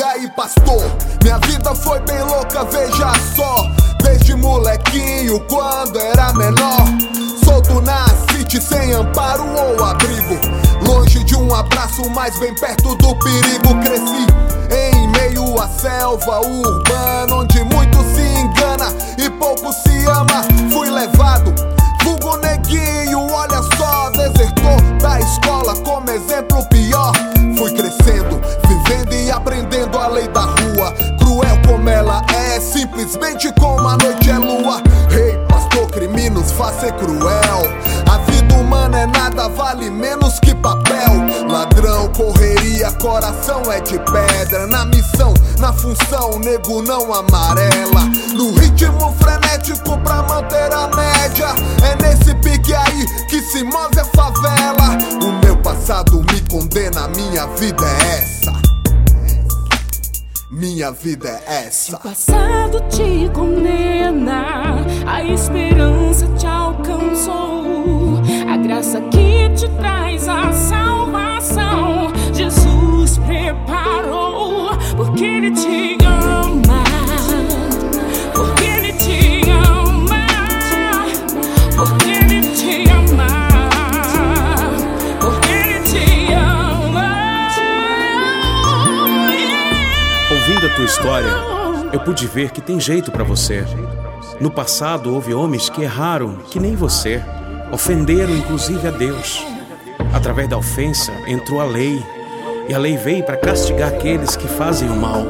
aí, pastor? Minha vida foi bem louca, veja só. Desde molequinho, quando era menor, solto na city, sem amparo ou abrigo, longe de um abraço, mas bem perto do perigo. Cresci em meio à selva urbana, onde muito se engana e pouco se ama. Fui levado, vulgo neguinho, olha só, desertou da escola como exemplo pior. Fui crescendo, vivendo e aprendendo a lei da rua, cruel como ela é, simplesmente como a noite é lua. Ei, pastor, criminos faz ser cruel. A vida humana é nada, vale menos que papel. Ladrão, correria, coração é de pedra. Na missão, na função, nego não amarela. No ritmo frenético pra manter a média, é nesse pique aí que se move a favela. O meu passado me condena, minha vida é essa. Minha vida é essa. O passado te condena, a esperança te alcançou, a graça que te traz a salvação, Jesus preparou, porque Ele te ama, porque Ele te ama, porque Ele te ama, porque Ele te ama. Ouvindo a tua história, eu pude ver que tem jeito pra você. No passado houve homens que erraram, que nem você, ofenderam inclusive a Deus. Através da ofensa entrou a lei, e a lei veio para castigar aqueles que fazem o mal.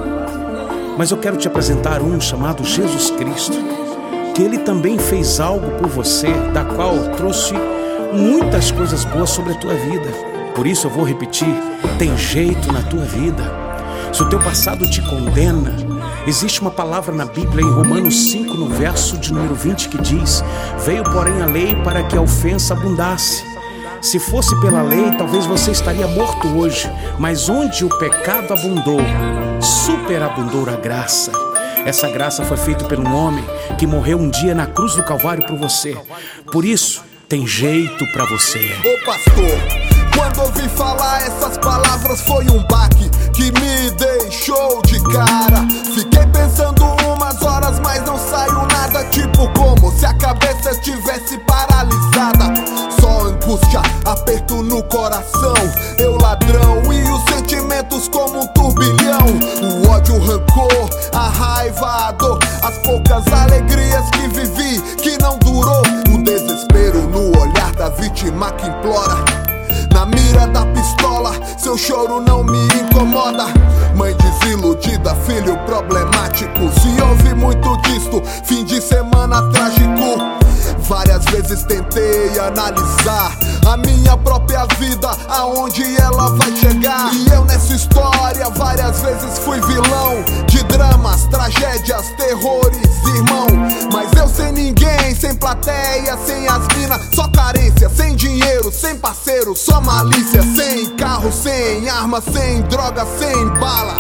Mas eu quero te apresentar um chamado Jesus Cristo, que Ele também fez algo por você, da qual trouxe muitas coisas boas sobre a tua vida. Por isso eu vou repetir, tem jeito na tua vida. Se o teu passado te condena, existe uma palavra na Bíblia, em Romanos 5, no verso de número 20, que diz: veio porém a lei para que a ofensa abundasse. Se fosse pela lei, talvez você estaria morto hoje, mas onde o pecado abundou, superabundou a graça. Essa graça foi feita por um homem que morreu um dia na cruz do Calvário por você. Por isso, tem jeito pra você. Ô pastor, quando ouvi falar essas palavras foi um baque que me deixou de cara. Fiquei pensando umas horas, mas não saiu nada, tipo como se a cabeça estivesse paralisada. Só angústia, aperto no coração, eu ladrão e os sentimentos como um turbilhão. O ódio, o rancor, a raiva, a dor, as poucas alegrias que vivi, que não durou. O desespero no olhar da vítima que implora, na mira da pistola, seu choro não me incomoda. Mãe desiludida, filho problemático, se ouve muito disto, fim de semana trágico. Várias vezes tentei analisar a minha própria vida, aonde ela vai chegar. E eu nessa história várias vezes fui vilão de dramas, tragédias, terrores, irmão. Mas eu sem ninguém, sem plateia, sem as minas, só carência, sem dinheiro, sem parceiro, só malícia. Sem carro, sem arma, sem droga, sem bala,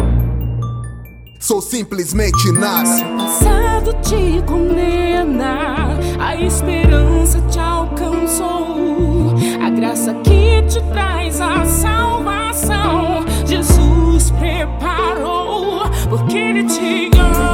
sou simplesmente nada. Se o passado te condena, a esperança te alcançou, a graça que te traz a salvação, Jesus preparou, porque Ele te ama.